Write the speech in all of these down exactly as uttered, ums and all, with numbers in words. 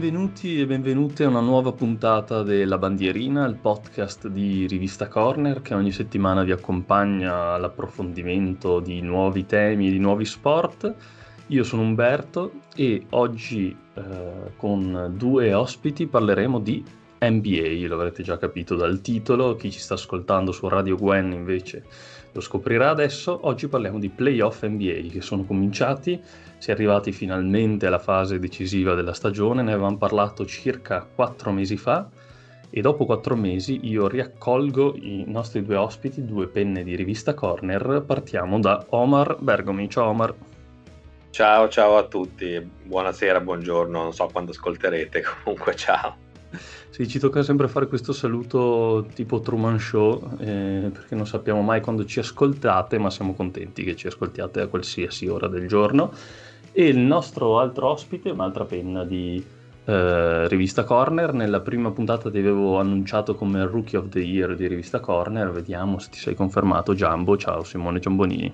Benvenuti e benvenute a una nuova puntata della Bandierina, il podcast di Rivista Corner che ogni settimana vi accompagna all'approfondimento di nuovi temi, di nuovi sport. Io sono Umberto e oggi eh, con due ospiti parleremo di N B A, lo avrete già capito dal titolo, chi ci sta ascoltando su Radio Gwen invece lo scoprirà adesso. Oggi parliamo di playoff N B A che sono cominciati. Si è arrivati finalmente alla fase decisiva della stagione, ne avevamo parlato circa quattro mesi fa e dopo quattro mesi io riaccolgo i nostri due ospiti, due penne di Rivista Corner. Partiamo da Omar Bergomi. Ciao Omar. Ciao, ciao a tutti, buonasera, buongiorno, non so quando ascolterete, comunque ciao. Sì, ci tocca sempre fare questo saluto tipo Truman Show, eh, perché non sappiamo mai quando ci ascoltate, ma siamo contenti che ci ascoltiate a qualsiasi ora del giorno. E il nostro altro ospite, un'altra penna di eh, Rivista Corner. Nella prima puntata ti avevo annunciato come Rookie of the Year di Rivista Corner, vediamo se ti sei confermato. Giambo, ciao Simone Giambonini.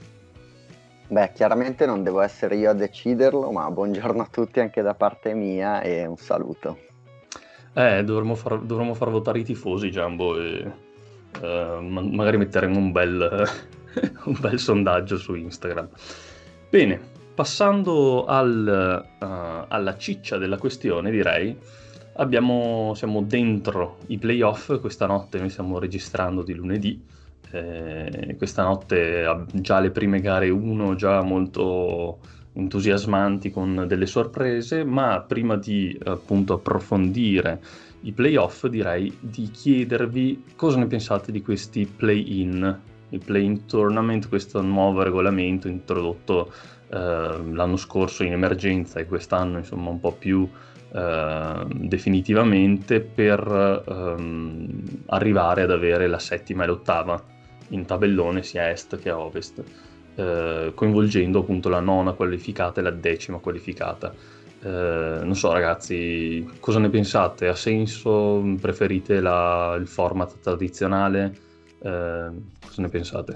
Beh, chiaramente non devo essere io a deciderlo, ma buongiorno a tutti anche da parte mia e un saluto. Eh, dovremmo far, dovremmo far votare i tifosi, Giambo, e eh, ma- magari metteremo un bel, un bel sondaggio su Instagram. Bene, passando al, uh, alla ciccia della questione, direi, abbiamo, siamo dentro i playoff. Questa notte noi stiamo registrando di lunedì. Eh, questa notte ha già le prime gare uno, già molto entusiasmanti con delle sorprese, ma prima di appunto approfondire i playoff direi di chiedervi cosa ne pensate di questi play-in, il play-in tournament, questo nuovo regolamento introdotto eh, l'anno scorso in emergenza e quest'anno insomma un po' più eh, definitivamente per ehm, arrivare ad avere la settima e l'ottava in tabellone sia a est che a ovest. Eh, coinvolgendo appunto la nona qualificata e la decima qualificata. Eh, non so ragazzi, cosa ne pensate? Ha senso? Preferite la, il format tradizionale? Eh, cosa ne pensate?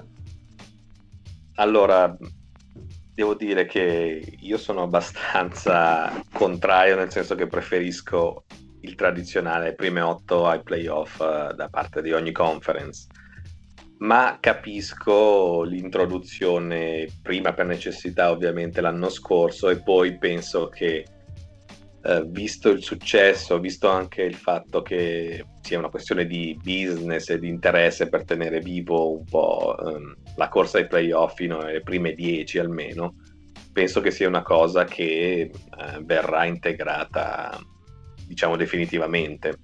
Allora, devo dire che io sono abbastanza contrario, nel senso che preferisco il tradizionale prime otto ai playoff uh, da parte di ogni conference. Ma capisco l'introduzione prima per necessità ovviamente l'anno scorso e poi penso che eh, visto il successo, visto anche il fatto che sia una questione di business e di interesse per tenere vivo un po' ehm, la corsa ai playoff fino alle prime dieci almeno, penso che sia una cosa che eh, verrà integrata diciamo definitivamente.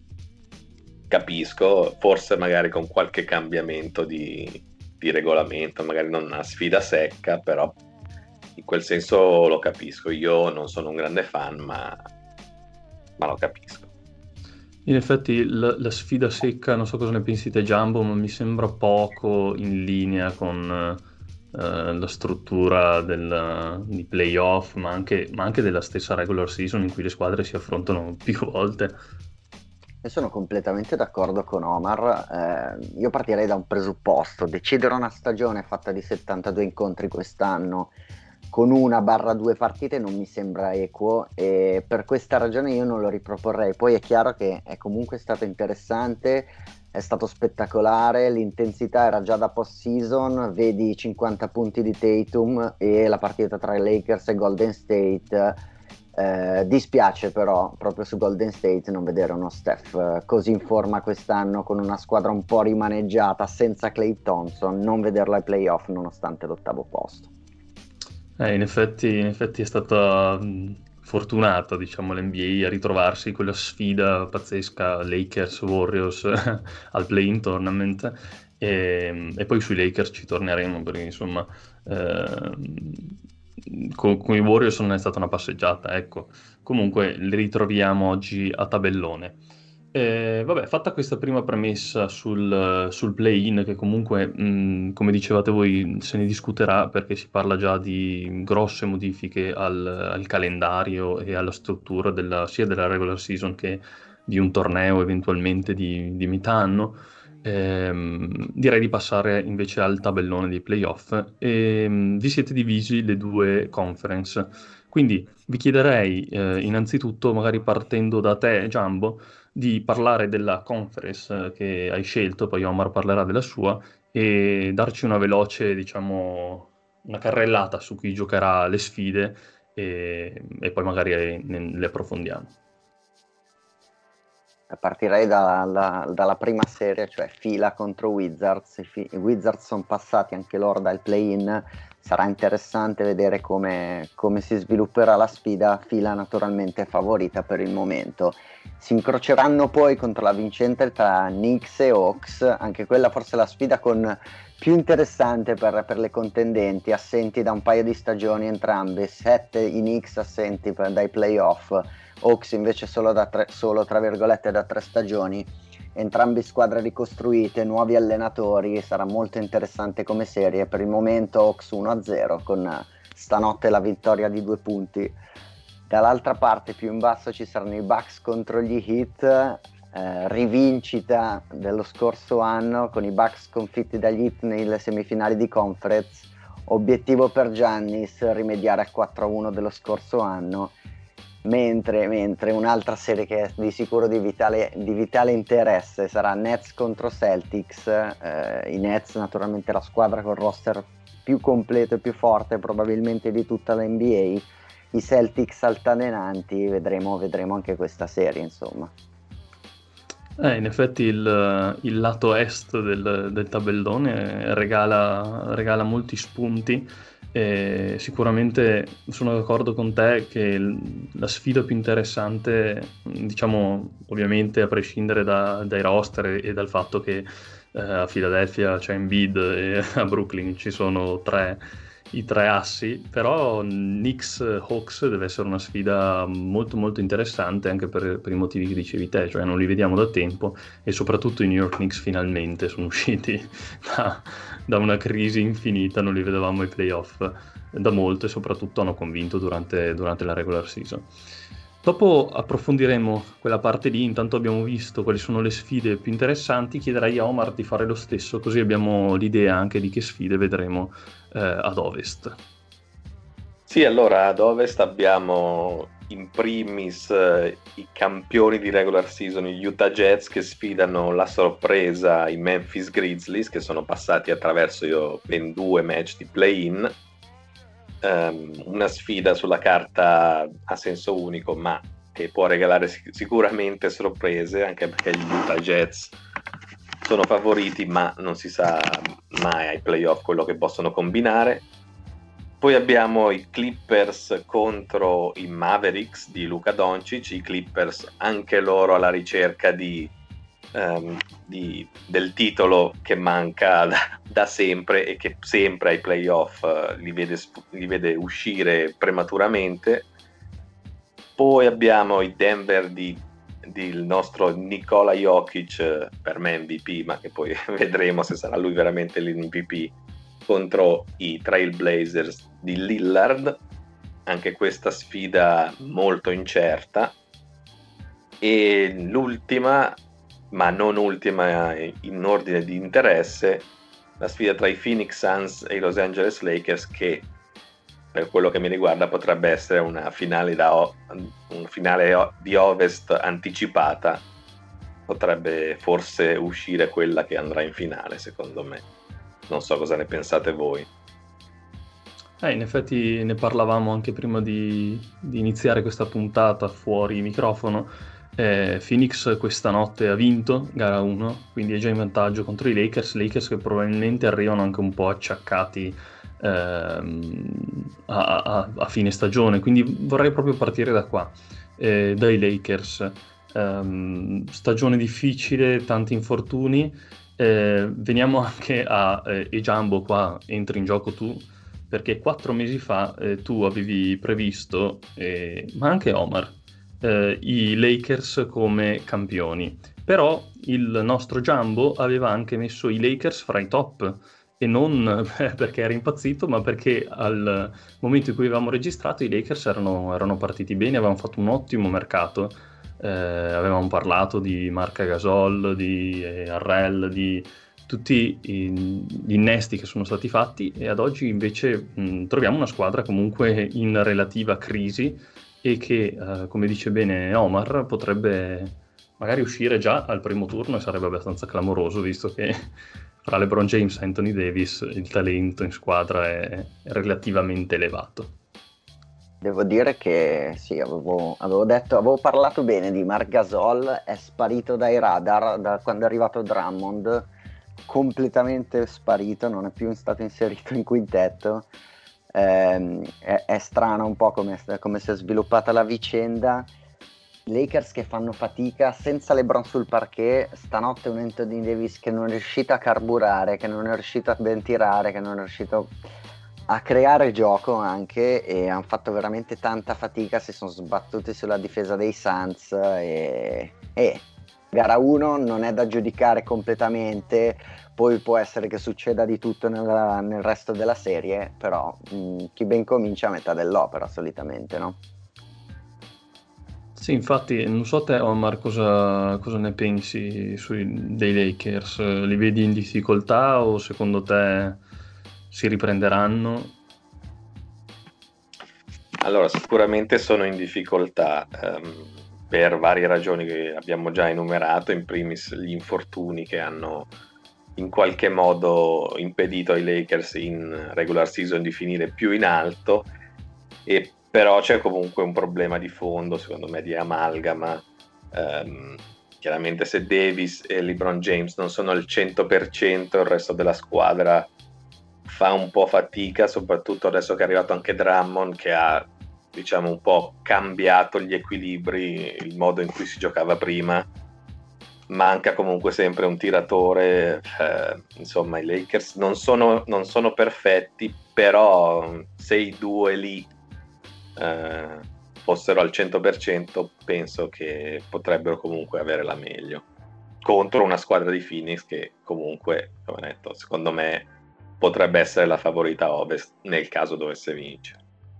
Capisco, forse magari con qualche cambiamento di, di regolamento, magari non una sfida secca, però in quel senso lo capisco. Io non sono un grande fan, ma, ma lo capisco. In effetti la, la sfida secca, non so cosa ne pensi te Giambo, ma mi sembra poco in linea con eh, la struttura del, di playoff, ma anche, ma anche della stessa regular season in cui le squadre si affrontano più volte. Io sono completamente d'accordo con Omar. Eh, io partirei da un presupposto: decidere una stagione fatta di settantadue incontri quest'anno con una barra due partite non mi sembra equo, e per questa ragione io non lo riproporrei. Poi è chiaro che è comunque stato interessante, è stato spettacolare, l'intensità era già da post season, vedi i cinquanta punti di Tatum e la partita tra i Lakers e Golden State. Eh, dispiace però proprio su Golden State non vedere uno Steph eh, così in forma quest'anno, con una squadra un po' rimaneggiata senza Klay Thompson, non vederlo ai playoff nonostante l'ottavo posto. Eh, in effetti, in effetti è stata mh, fortunata, diciamo, l'N B A a ritrovarsi in quella sfida pazzesca Lakers-Warriors al play-in tournament e, e poi sui Lakers ci torneremo perché insomma ehm, con, con i Warriors non è stata una passeggiata, ecco. Comunque li ritroviamo oggi a tabellone. Eh, vabbè, fatta questa prima premessa sul, sul play-in, che comunque, mh, come dicevate voi, se ne discuterà perché si parla già di grosse modifiche al, al calendario e alla struttura della, sia della regular season che di un torneo eventualmente di, di metà anno. Ehm, direi di passare invece al tabellone dei playoff. E, mh, vi siete divisi le due conference. Quindi vi chiederei eh, innanzitutto, magari partendo da te, Giambo, di parlare della conference eh, che hai scelto, poi Omar parlerà della sua, e darci una veloce, diciamo, una carrellata su chi giocherà le sfide e, e poi magari ne, le approfondiamo. Partirei dalla, dalla prima serie, cioè Fila contro Wizards. I, fi- i Wizards sono passati anche loro dal play-in, sarà interessante vedere come, come si svilupperà la sfida. Fila naturalmente favorita per il momento. Si incroceranno poi contro la vincente tra Knicks e Hawks, anche quella forse la sfida con più interessante per, per le contendenti, assenti da un paio di stagioni entrambe, sette i Knicks assenti per, dai playoff, Hawks invece solo, da tre, solo tra virgolette da tre stagioni, entrambe squadre ricostruite, nuovi allenatori, sarà molto interessante come serie. Per il momento Hawks uno a zero con stanotte la vittoria di due punti. Dall'altra parte più in basso ci saranno i Bucks contro gli Heat, eh, rivincita dello scorso anno con i Bucks sconfitti dagli Heat nelle semifinali di conference. Obiettivo per Giannis rimediare a quattro a uno dello scorso anno. Mentre, mentre un'altra serie che è di sicuro di vitale, di vitale interesse sarà Nets contro Celtics. Eh, i Nets naturalmente la squadra con il roster più completo e più forte probabilmente di tutta la N B A. I Celtics altalenanti, vedremo, vedremo anche questa serie, insomma. Eh, in effetti il, il lato est del, del tabellone regala, regala molti spunti. E sicuramente sono d'accordo con te che il- la sfida più interessante, diciamo, ovviamente a prescindere da- dai roster e, e dal fatto che eh, a Philadelphia c'è Embiid e a Brooklyn ci sono tre, i tre assi, però Knicks-Hawks deve essere una sfida molto molto interessante anche per, per i motivi che dicevi te, cioè non li vediamo da tempo e soprattutto i New York Knicks finalmente sono usciti da, da una crisi infinita, non li vedevamo ai playoff da molto e soprattutto hanno convinto durante, durante la regular season. Dopo approfondiremo quella parte lì, intanto abbiamo visto quali sono le sfide più interessanti, chiederei a Omar di fare lo stesso, così abbiamo l'idea anche di che sfide vedremo eh, ad Ovest. Sì, allora ad Ovest abbiamo in primis eh, i campioni di regular season, gli Utah Jazz, che sfidano la sorpresa i Memphis Grizzlies, che sono passati attraverso io, ben due match di play-in. Um, una sfida sulla carta a senso unico, ma che può regalare sic- sicuramente sorprese, anche perché gli Utah Jazz sono favoriti, ma non si sa mai ai playoff quello che possono combinare. Poi abbiamo i Clippers contro i Mavericks di Luka Doncic, i Clippers anche loro alla ricerca di, um, di, del titolo che manca da, da sempre e che sempre ai playoff uh, li, vede, li vede uscire prematuramente. Poi abbiamo i Denver di, di il nostro Nikola Jokic, per me M V P, ma che poi vedremo se sarà lui veramente l'M V P, contro i Trailblazers di Lillard, anche questa sfida molto incerta. E l'ultima, ma non ultima in ordine di interesse, la sfida tra i Phoenix Suns e i Los Angeles Lakers, che per quello che mi riguarda potrebbe essere una finale, da o- un finale di Ovest anticipata, potrebbe forse uscire quella che andrà in finale, secondo me. Non so cosa ne pensate voi. Eh, in effetti ne parlavamo anche prima di, di iniziare questa puntata fuori microfono. Eh, Phoenix questa notte ha vinto gara uno, quindi è già in vantaggio contro i Lakers, Lakers che probabilmente arrivano anche un po' acciaccati ehm, a, a- a fine stagione, quindi vorrei proprio partire da qua, eh, dai Lakers. Ehm, stagione difficile, tanti infortuni. Eh, veniamo anche a eh, e Giambo, qua entri in gioco tu, perché quattro mesi fa eh, tu avevi previsto, eh, ma anche Omar, eh, i Lakers come campioni. Però il nostro Jumbo aveva anche messo i Lakers fra i top, e non perché era impazzito, ma perché al momento in cui avevamo registrato i Lakers erano, erano partiti bene, avevamo fatto un ottimo mercato. Eh, avevamo parlato di Marc Gasol, di eh, Harrell, di tutti i, gli innesti che sono stati fatti, e ad oggi invece mh, troviamo una squadra comunque in relativa crisi e che, eh, come dice bene Omar, potrebbe magari uscire già al primo turno, e sarebbe abbastanza clamoroso, visto che fra LeBron James e Anthony Davis il talento in squadra è, è relativamente elevato. Devo dire che sì, avevo, avevo detto, avevo parlato bene di Marc Gasol, è sparito dai radar da quando è arrivato Drummond, completamente sparito, non è più stato inserito in quintetto. Eh, è, è strano un po' come, come si è sviluppata la vicenda. Lakers che fanno fatica senza LeBron sul parquet, stanotte un Anthony Davis che non è riuscito a carburare, che non è riuscito a ben tirare, che non è riuscito a creare gioco anche, e hanno fatto veramente tanta fatica, si sono sbattuti sulla difesa dei Suns e, e gara uno non è da giudicare completamente, poi può essere che succeda di tutto nella, nel resto della serie, però mh, chi ben comincia a metà dell'opera solitamente, no? Sì, infatti, non so te, Omar, cosa, cosa ne pensi sui, dei Lakers? Li vedi in difficoltà o secondo te si riprenderanno? Allora, sicuramente sono in difficoltà ehm, per varie ragioni che abbiamo già enumerato, in primis gli infortuni che hanno in qualche modo impedito ai Lakers in regular season di finire più in alto, e però c'è comunque un problema di fondo, secondo me, di amalgama. Um, chiaramente se Davis e LeBron James non sono al cento per cento, il resto della squadra fa un po' fatica, soprattutto adesso che è arrivato anche Drummond, che ha, diciamo, un po' cambiato gli equilibri, il modo in cui si giocava prima. Manca comunque sempre un tiratore, eh, insomma i Lakers non sono, non sono perfetti, però se i due lì eh, fossero al cento per cento penso che potrebbero comunque avere la meglio contro una squadra di Phoenix che comunque, come detto, secondo me potrebbe essere la favorita a Ovest nel caso dovesse vincere.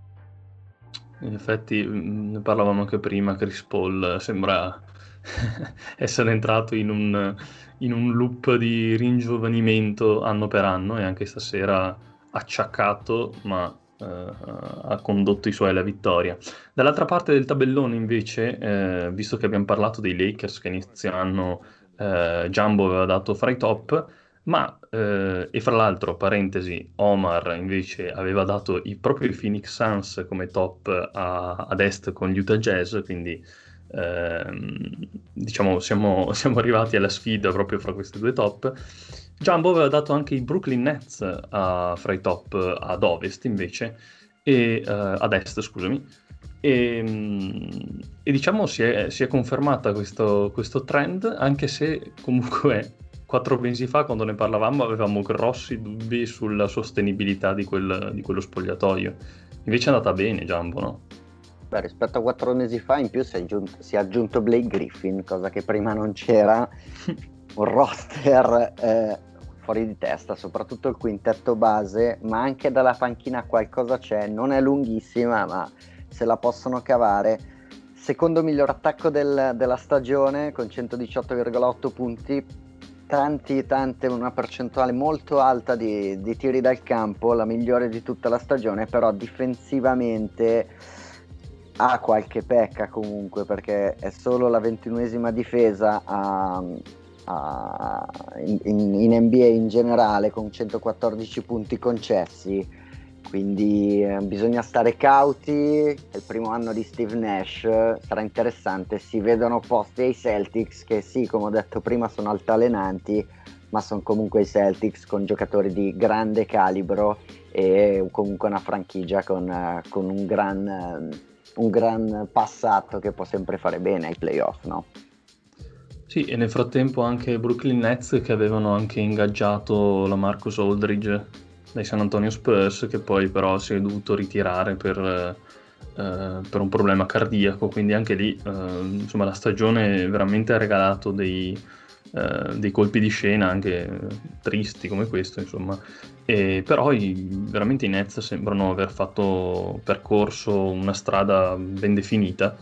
In effetti, ne parlavamo anche prima, Chris Paul sembra essere entrato in un, in un loop di ringiovanimento anno per anno, e anche stasera acciaccato, ma eh, ha condotto i suoi alla vittoria. Dall'altra parte del tabellone invece, eh, visto che abbiamo parlato dei Lakers che inizio anno eh, Jumbo aveva dato fra i top, ma eh, e fra l'altro, parentesi, Omar invece aveva dato i, proprio i Phoenix Suns come top a, ad est con gli Utah Jazz, quindi ehm, diciamo siamo, siamo arrivati alla sfida proprio fra questi due top. Jumbo aveva dato anche i Brooklyn Nets a, fra i top ad ovest invece, e eh, ad est, scusami. E, e diciamo si è, si è confermata questo, questo trend, anche se comunque quattro mesi fa, quando ne parlavamo, avevamo grossi dubbi sulla sostenibilità di, quel, di quello spogliatoio. Invece è andata bene, Jumbo, no? Beh, rispetto a quattro mesi fa in più si è aggiunto, si è aggiunto Blake Griffin, cosa che prima non c'era. Un roster eh, fuori di testa, soprattutto il quintetto base, ma anche dalla panchina qualcosa c'è, non è lunghissima, ma se la possono cavare. Secondo miglior attacco del, della stagione con centodiciotto virgola otto punti, tanti tante, una percentuale molto alta di, di tiri dal campo, la migliore di tutta la stagione, però difensivamente ha qualche pecca comunque, perché è solo la ventunesima difesa a, a, in, in N B A in generale, con centoquattordici punti concessi, quindi eh, bisogna stare cauti. È il primo anno di Steve Nash, sarà interessante. Si vedono opposti ai Celtics, che sì, come ho detto prima, sono altalenanti, ma sono comunque i Celtics con giocatori di grande calibro e comunque una franchigia con, con un gran, un gran passato che può sempre fare bene ai playoff, no? Sì, e nel frattempo anche Brooklyn Nets, che avevano anche ingaggiato la Marcus Aldridge dai San Antonio Spurs, che poi però si è dovuto ritirare per, eh, per un problema cardiaco, quindi anche lì eh, insomma la stagione veramente ha regalato dei, eh, dei colpi di scena anche tristi come questo, insomma. E però i, veramente i Nets sembrano aver fatto percorso una strada ben definita,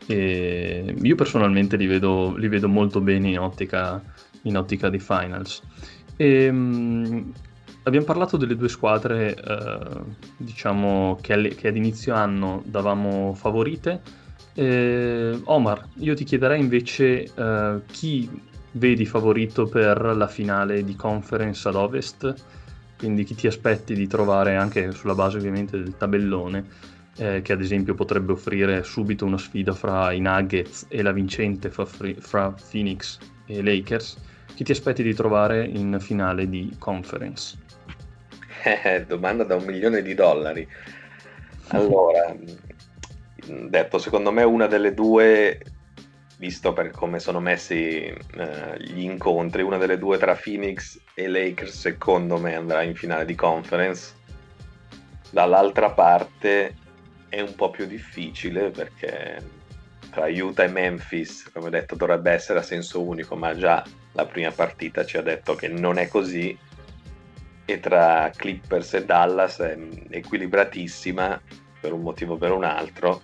e io personalmente li vedo, li vedo molto bene in ottica, in ottica di finals. E, mh, abbiamo parlato delle due squadre, eh, diciamo, che, alle- che ad inizio anno davamo favorite. Eh, Omar, io ti chiederei invece eh, chi vedi favorito per la finale di conference ad Ovest, quindi chi ti aspetti di trovare anche sulla base ovviamente del tabellone, eh, che ad esempio potrebbe offrire subito una sfida fra i Nuggets e la vincente fra, fra Phoenix e Lakers. Chi ti aspetti di trovare in finale di conference? Eh, domanda da un milione di dollari. Allora, detto, secondo me una delle due, visto per come sono messi eh, gli incontri, una delle due tra Phoenix e Lakers, secondo me andrà in finale di conference. Dall'altra parte è un po' più difficile perché tra Utah e Memphis, come detto, dovrebbe essere a senso unico, ma già la prima partita ci ha detto che non è così. E tra Clippers e Dallas è equilibratissima per un motivo o per un altro,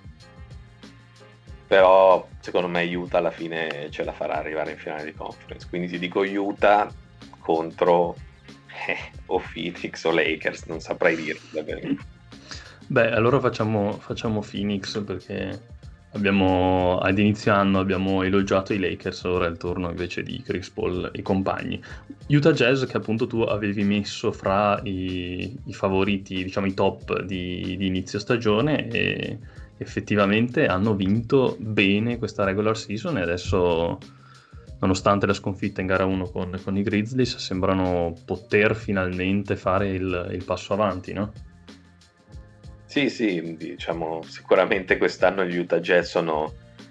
però secondo me Utah alla fine ce la farà arrivare in finale di conference, quindi ti dico Utah contro eh, o Phoenix o Lakers, non saprei dirti davvero. Beh, allora facciamo, facciamo Phoenix perché abbiamo, ad inizio anno abbiamo elogiato i Lakers, ora è il turno invece di Chris Paul e compagni. Utah Jazz che appunto tu avevi messo fra i, i favoriti, diciamo i top di, di inizio stagione, e effettivamente hanno vinto bene questa regular season e adesso, nonostante la sconfitta in gara uno con, con i Grizzlies, sembrano poter finalmente fare il, il passo avanti, no? Sì, sì, diciamo sicuramente quest'anno gli Utah Jazz sono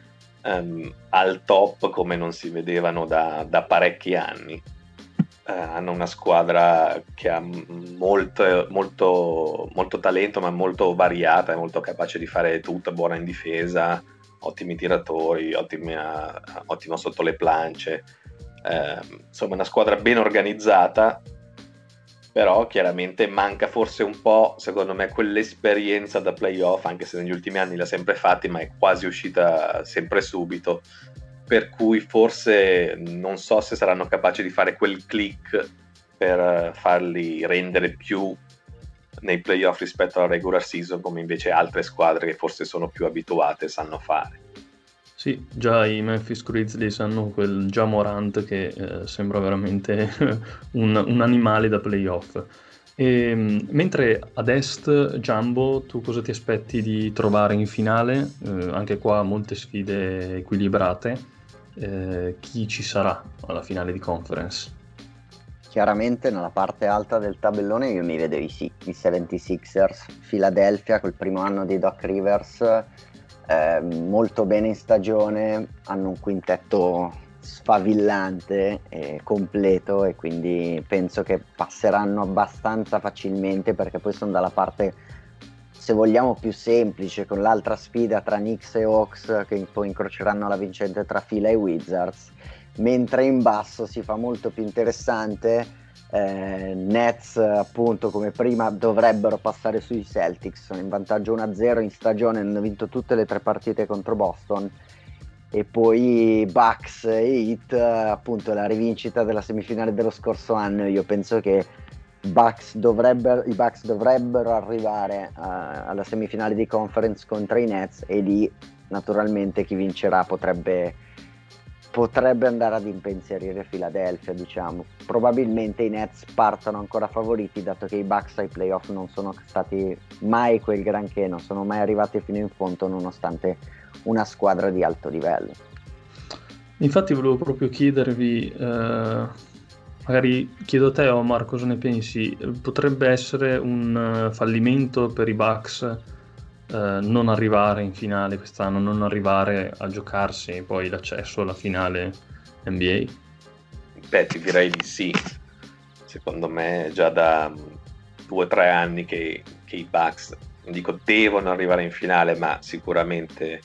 um, al top come non si vedevano da, da parecchi anni. Uh, hanno una squadra che ha molto, molto, molto talento, ma molto variata, è molto capace di fare tutto, buona in difesa, ottimi tiratori, ottima, ottimo sotto le planche. Uh, insomma, una squadra ben organizzata, però chiaramente manca forse un po', secondo me, quell'esperienza da playoff, anche se negli ultimi anni l'ha sempre fatti, ma è quasi uscita sempre subito, per cui forse non so se saranno capaci di fare quel click per farli rendere più nei playoff rispetto alla regular season, come invece altre squadre che forse sono più abituate sanno fare. Sì, già i Memphis Grizzlies hanno quel Ja Morant che eh, sembra veramente un, un animale da playoff. E, mh, mentre ad est, Jumbo, tu cosa ti aspetti di trovare in finale? Eh, anche qua molte sfide equilibrate. Eh, chi ci sarà alla finale di conference? Chiaramente nella parte alta del tabellone io mi vedo i, i settantaseiers, Philadelphia col primo anno di Doc Rivers, eh, molto bene in stagione, hanno un quintetto sfavillante e completo, e quindi penso che passeranno abbastanza facilmente, perché poi sono dalla parte, se vogliamo, più semplice, con l'altra sfida tra Knicks e Hawks che poi incroceranno la vincente tra Phila e Wizards, mentre in basso si fa molto più interessante. eh, Nets appunto come prima dovrebbero passare sui Celtics, sono in vantaggio uno a zero in stagione, hanno vinto tutte le tre partite contro Boston, e poi Bucks e Heat, appunto la rivincita della semifinale dello scorso anno. Io penso che Bucks dovrebbero, i Bucks dovrebbero arrivare uh, alla semifinale di conference contro i Nets, e lì naturalmente chi vincerà potrebbe potrebbe andare ad impensierire Philadelphia, diciamo. Probabilmente i Nets partono ancora favoriti, dato che i Bucks ai playoff non sono stati mai quel granché, non sono mai arrivati fino in fondo nonostante una squadra di alto livello. Infatti volevo proprio chiedervi, eh, magari chiedo a te Omar cosa ne pensi, potrebbe essere un uh, fallimento per i Bucks Uh, non arrivare in finale quest'anno, non arrivare a giocarsi poi l'accesso alla finale N B A? Beh, ti direi di sì. Secondo me già da due o tre anni che, che i Bucks, non dico devono arrivare in finale, ma sicuramente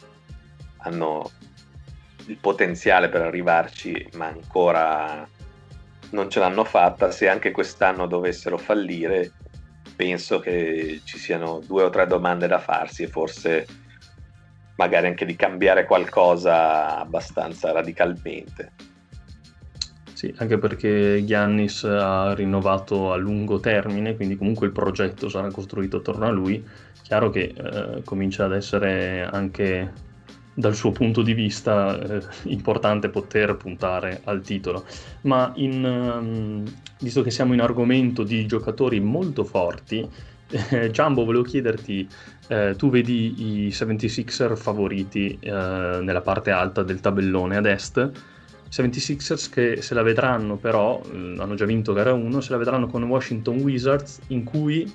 hanno il potenziale per arrivarci, ma ancora non ce l'hanno fatta. Se anche quest'anno dovessero fallire, penso che ci siano due o tre domande da farsi, e forse magari anche di cambiare qualcosa abbastanza radicalmente. Sì, anche perché Giannis ha rinnovato a lungo termine, quindi comunque il progetto sarà costruito attorno a lui. Chiaro che eh, comincia ad essere anche dal suo punto di vista eh, importante poter puntare al titolo. Ma in, um, visto che siamo in argomento di giocatori molto forti, eh, Jumbo, volevo chiederti, eh, tu vedi i settantasei ers favoriti eh, nella parte alta del tabellone ad est, settantasei ers che se la vedranno però, eh, hanno già vinto gara uno, se la vedranno con Washington Wizards, in cui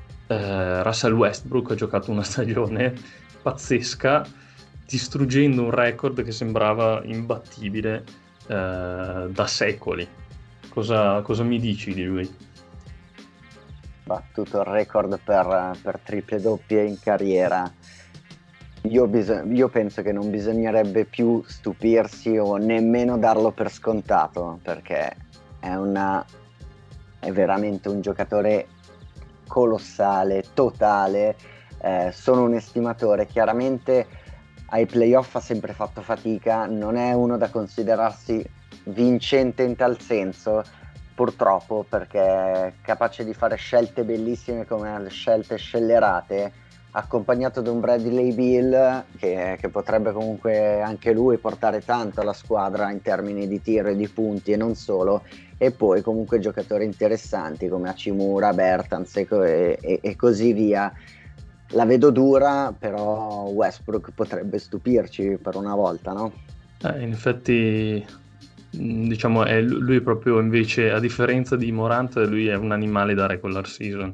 eh, Russell Westbrook ha giocato una stagione pazzesca, distruggendo un record che sembrava imbattibile eh, da secoli. Cosa, cosa mi dici di lui? Battuto il record per, per triple doppie in carriera. Io, bis- io penso che non bisognerebbe più stupirsi o nemmeno darlo per scontato, perché è, una, è veramente un giocatore colossale, totale. Eh, sono un estimatore, chiaramente ai playoff ha sempre fatto fatica, non è uno da considerarsi vincente in tal senso, purtroppo, perché è capace di fare scelte bellissime come le scelte scellerate, accompagnato da un Bradley Beal che, che potrebbe comunque anche lui portare tanto alla squadra in termini di tiro e di punti e non solo, e poi comunque giocatori interessanti come Hachimura, Bertans e, e, e così via. La vedo dura, però Westbrook potrebbe stupirci per una volta, no? Eh, in effetti, mh, diciamo, è lui proprio invece, a differenza di Morant, lui è un animale da regular season,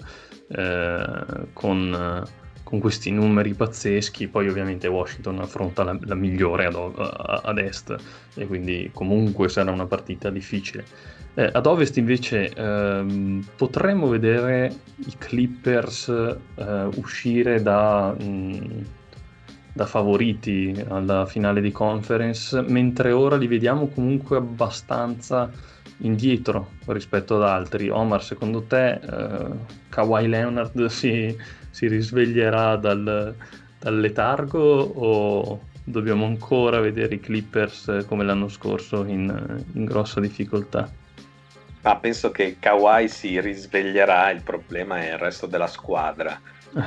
eh, con, con questi numeri pazzeschi. Poi ovviamente Washington affronta la, la migliore ad, a- ad est, e quindi comunque sarà una partita difficile. Eh, ad ovest invece ehm, potremmo vedere i Clippers eh, uscire da, mh, da favoriti alla finale di conference, mentre ora li vediamo comunque abbastanza indietro rispetto ad altri. Omar, secondo te eh, Kawhi Leonard si, si risveglierà dal, dal letargo, o dobbiamo ancora vedere i Clippers eh, come l'anno scorso in, in grossa difficoltà? Ma penso che Kawhi si risveglierà, il problema è il resto della squadra.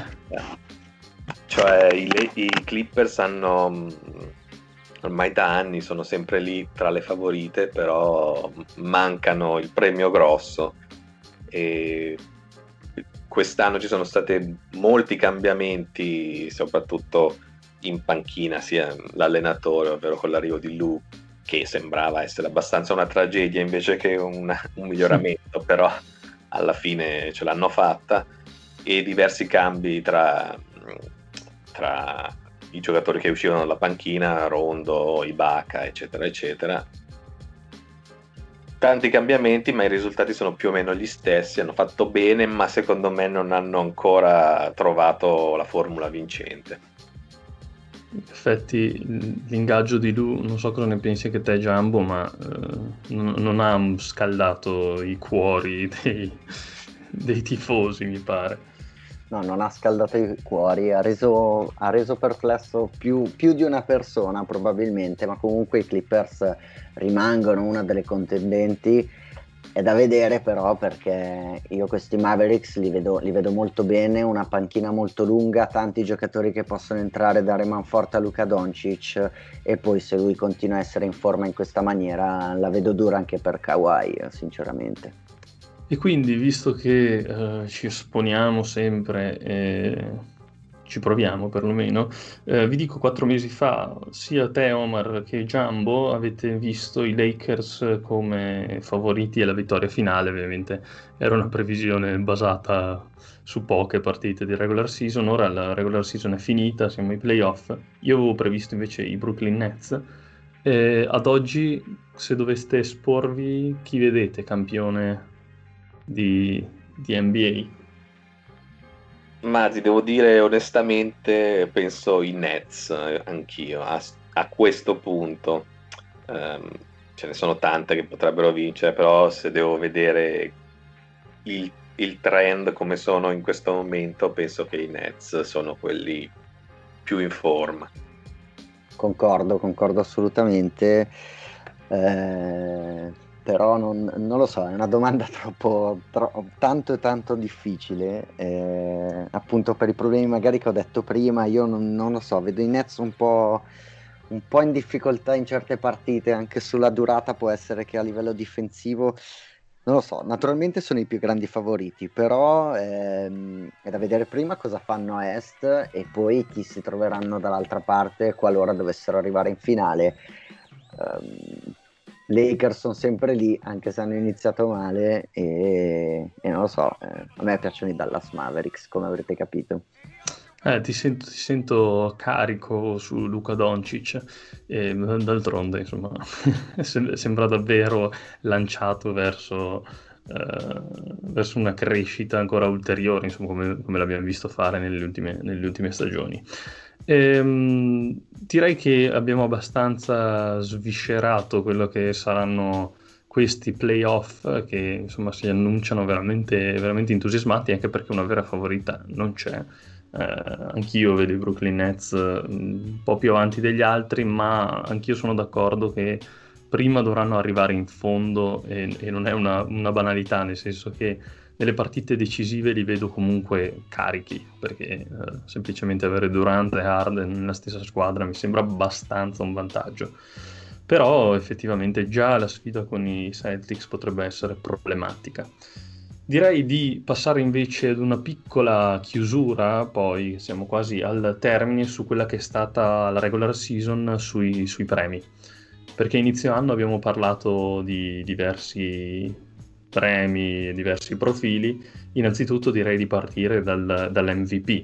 Cioè i, i Clippers hanno ormai da anni, sono sempre lì tra le favorite, però mancano il premio grosso, e quest'anno ci sono stati molti cambiamenti, soprattutto in panchina, sia l'allenatore, ovvero con l'arrivo di Lou, che sembrava essere abbastanza una tragedia invece che una, un miglioramento, però alla fine ce l'hanno fatta, e diversi cambi tra, tra i giocatori che uscivano dalla panchina, Rondo, Ibaka, eccetera, eccetera. Tanti cambiamenti, ma i risultati sono più o meno gli stessi. Hanno fatto bene, ma secondo me non hanno ancora trovato la formula vincente. In effetti l'ingaggio di Lu, non so cosa ne pensi che te, Jumbo, ma eh, non, non ha scaldato i cuori dei, dei tifosi, mi pare. No, non ha scaldato i cuori, ha reso, ha reso perplesso più, più di una persona probabilmente, ma comunque i Clippers rimangono una delle contendenti. È da vedere però, perché io questi Mavericks li vedo, li vedo molto bene, una panchina molto lunga, tanti giocatori che possono entrare, dare manforte a Luka Doncic, e poi se lui continua a essere in forma in questa maniera la vedo dura anche per Kawhi, sinceramente. E quindi, visto che eh, ci esponiamo sempre e ci proviamo perlomeno, eh, vi dico, quattro mesi fa, sia te, Omar, che Jumbo avete visto i Lakers come favoriti alla vittoria finale. Ovviamente era una previsione basata su poche partite di regular season. Ora la regular season è finita, siamo ai playoff. Io avevo previsto invece i Brooklyn Nets. E ad oggi, se doveste esporvi, chi vedete campione di, di N B Ma ti devo dire onestamente, penso i Nets, eh, anch'io, a, a questo punto. Ehm, Ce ne sono tante che potrebbero vincere, però se devo vedere il, il trend come sono in questo momento, penso che i Nets sono quelli più in forma. Concordo, concordo assolutamente. Eh, però non, non lo so, è una domanda troppo, tro- tanto e tanto difficile, eh, appunto per i problemi magari che ho detto prima. Io non, non lo so, vedo i Nets un po', un po' in difficoltà in certe partite, anche sulla durata può essere che a livello difensivo, non lo so, naturalmente sono i più grandi favoriti, però ehm, è da vedere prima cosa fanno a Est e poi chi si troveranno dall'altra parte qualora dovessero arrivare in finale. Um, Lakers sono sempre lì, anche se hanno iniziato male, e, e non lo so, eh, a me piacciono i Dallas Mavericks, come avrete capito. Eh, ti sento, ti sento carico su Luka Doncic e d'altronde, insomma, sem- sembra davvero lanciato verso, eh, verso una crescita ancora ulteriore, insomma, come, come l'abbiamo visto fare nelle ultime, nelle ultime stagioni. Ehm, direi che abbiamo abbastanza sviscerato quello che saranno questi playoff che insomma si annunciano veramente, veramente entusiasmanti, anche perché una vera favorita non c'è. Eh, anch'io vedo i Brooklyn Nets eh, un po' più avanti degli altri, ma anch'io sono d'accordo che prima dovranno arrivare in fondo e, e non è una, una banalità, nel senso che nelle partite decisive li vedo comunque carichi, perché eh, semplicemente avere Durant e Harden nella stessa squadra mi sembra abbastanza un vantaggio. Però effettivamente già la sfida con i Celtics potrebbe essere problematica. Direi di passare invece ad una piccola chiusura, poi siamo quasi al termine, su quella che è stata la regular season sui, sui premi. Perché inizio anno abbiamo parlato di diversi premi, diversi profili. Innanzitutto direi di partire dal, dall'M V P.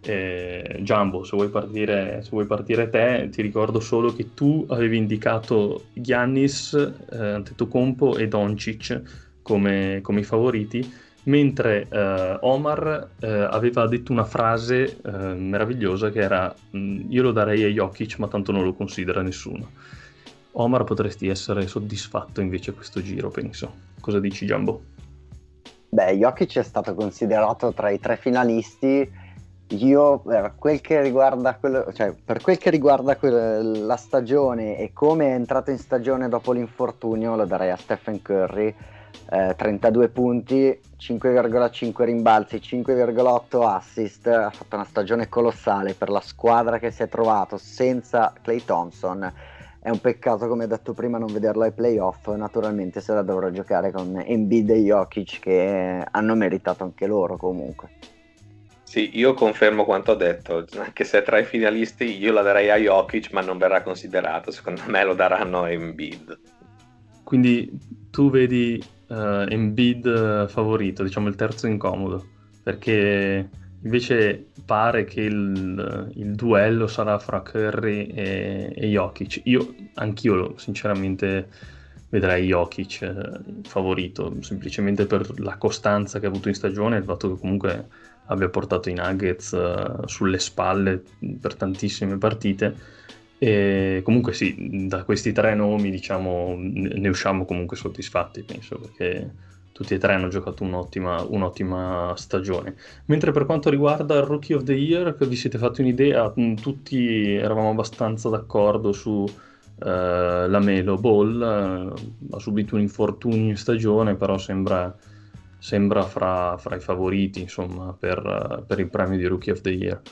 Eh, Giambo, se vuoi partire, se vuoi partire te, ti ricordo solo che tu avevi indicato Giannis, eh, Antetokounmpo e Doncic come, come i favoriti, mentre eh, Omar eh, aveva detto una frase eh, meravigliosa che era "Mm, io lo darei a Jokic ma tanto non lo considera nessuno". Omar, potresti essere soddisfatto invece questo giro, penso. Cosa dici, Giambo? Beh, Jokic è stato considerato tra i tre finalisti. Io, per quel che riguarda, quello, cioè, per quel che riguarda quel- la stagione e come è entrato in stagione dopo l'infortunio, lo darei a Stephen Curry. Eh, trentadue punti, cinque virgola cinque rimbalzi, cinque virgola otto assist. Ha fatto una stagione colossale per la squadra che si è trovato senza Klay Thompson. È un peccato, come detto prima, non vederlo ai playoff. Naturalmente se la dovrò giocare con Embiid e Jokic, che hanno meritato anche loro comunque. Sì, io confermo quanto ho detto, anche se tra i finalisti io la darei a Jokic, ma non verrà considerato, secondo me lo daranno a Embiid. Quindi tu vedi eh, Embiid eh, favorito, diciamo il terzo incomodo, perché invece pare che il, il duello sarà fra Curry e, e Jokic. Io, anch'io sinceramente vedrei Jokic eh, favorito, semplicemente per la costanza che ha avuto in stagione e il fatto che comunque abbia portato i Nuggets eh, sulle spalle per tantissime partite. E comunque sì, da questi tre nomi diciamo ne usciamo comunque soddisfatti, penso, perché tutti e tre hanno giocato un'ottima, un'ottima stagione. Mentre per quanto riguarda il Rookie of the Year, che vi siete fatti un'idea, mh, tutti eravamo abbastanza d'accordo su eh, la Melo Ball, eh, ha subito un infortunio in stagione, però sembra, sembra fra, fra i favoriti, insomma, per, per il premio di Rookie of the Year.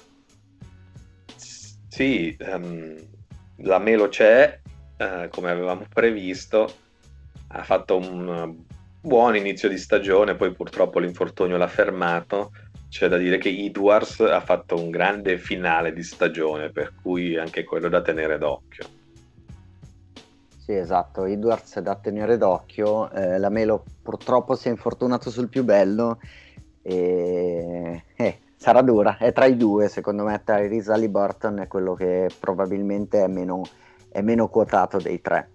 Sì, ehm, la Melo c'è, eh, come avevamo previsto, ha fatto un eh, buon inizio di stagione, poi purtroppo l'infortunio l'ha fermato. C'è da dire che Edwards ha fatto un grande finale di stagione, per cui anche quello da tenere d'occhio. Sì, esatto, Edwards è da tenere d'occhio. Eh, la Melo purtroppo si è infortunato sul più bello e eh, sarà dura. È tra i due, secondo me Tyrese Haliburton è quello che probabilmente è meno, è meno quotato dei tre.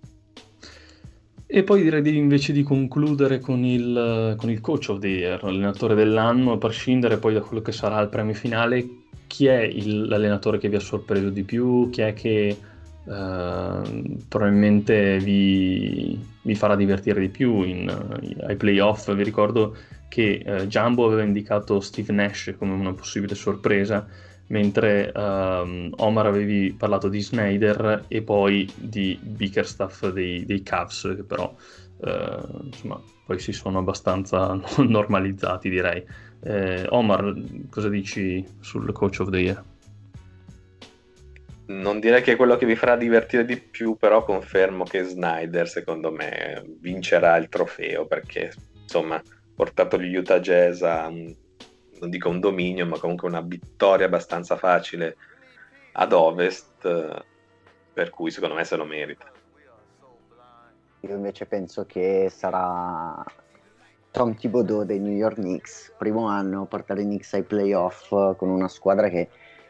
E poi direi di, invece di concludere con il, con il Coach of the Year, l'allenatore dell'anno, a prescindere poi da quello che sarà il premio finale. Chi è il- l'allenatore che vi ha sorpreso di più? Chi è che eh, probabilmente vi, vi farà divertire di più in- ai playoff? Vi ricordo che eh, Jumbo aveva indicato Steve Nash come una possibile sorpresa, mentre ehm, Omar avevi parlato di Snyder e poi di Bickerstaff dei, dei Cavs, che però eh, insomma, poi si sono abbastanza normalizzati, direi. Eh, Omar, cosa dici sul Coach of the Year? Non direi che è quello che vi farà divertire di più, però confermo che Snyder, secondo me, vincerà il trofeo, perché, insomma, ha portato gli Utah Jazz a, un, non dico un dominio, ma comunque una vittoria abbastanza facile ad Ovest, per cui secondo me se lo merita. Io invece penso che sarà Tom Thibodeau dei New York Knicks, primo anno, portare i Knicks ai playoff con una squadra che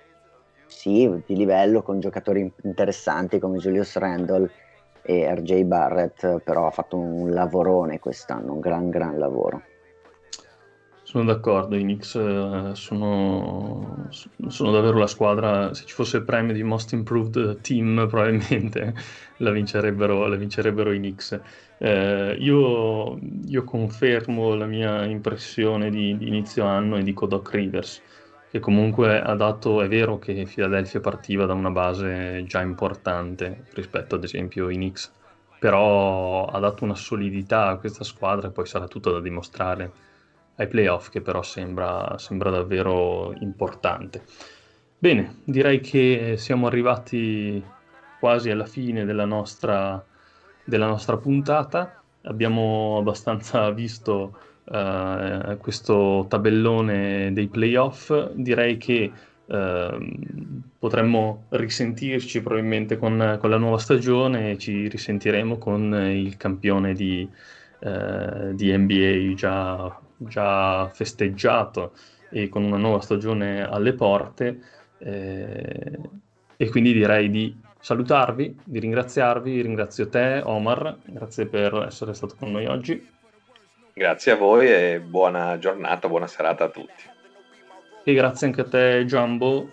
sì, di livello, con giocatori interessanti come Julius Randle e R J Barrett, però ha fatto un lavorone quest'anno, un gran gran lavoro. Sono d'accordo, i Knicks eh, sono, sono davvero la squadra. Se ci fosse il premio di Most Improved Team probabilmente la vincerebbero, la vincerebbero i Knicks. Eh, io, io confermo la mia impressione di, di inizio anno e dico Doc Rivers, che comunque ha dato, è vero che Philadelphia partiva da una base già importante rispetto ad esempio ai Knicks, però ha dato una solidità a questa squadra e poi sarà tutto da dimostrare ai playoff, che però sembra, sembra davvero importante. Bene, direi che siamo arrivati quasi alla fine della nostra, della nostra puntata. Abbiamo abbastanza visto uh, questo tabellone dei playoff. Direi che uh, potremmo risentirci probabilmente con, con la nuova stagione e ci risentiremo con il campione di, uh, di N B A già, già festeggiato e con una nuova stagione alle porte. Eh, e quindi direi di salutarvi, di ringraziarvi. Ringrazio te, Omar, grazie per essere stato con noi oggi. Grazie a voi e buona giornata, buona serata a tutti. E grazie anche a te, Jumbo.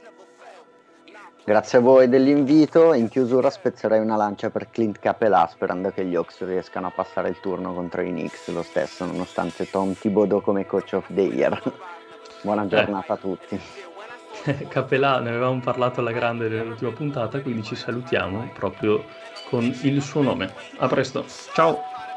Grazie a voi dell'invito. In chiusura spezzerei una lancia per Clint Capela, sperando che gli Hawks riescano a passare il turno contro i Knicks lo stesso, nonostante Tom Thibodeau come Coach of the Year. Buona giornata eh. a tutti. Capelà, ne avevamo parlato alla grande nell'ultima puntata, quindi ci salutiamo proprio con il suo nome. A presto, ciao!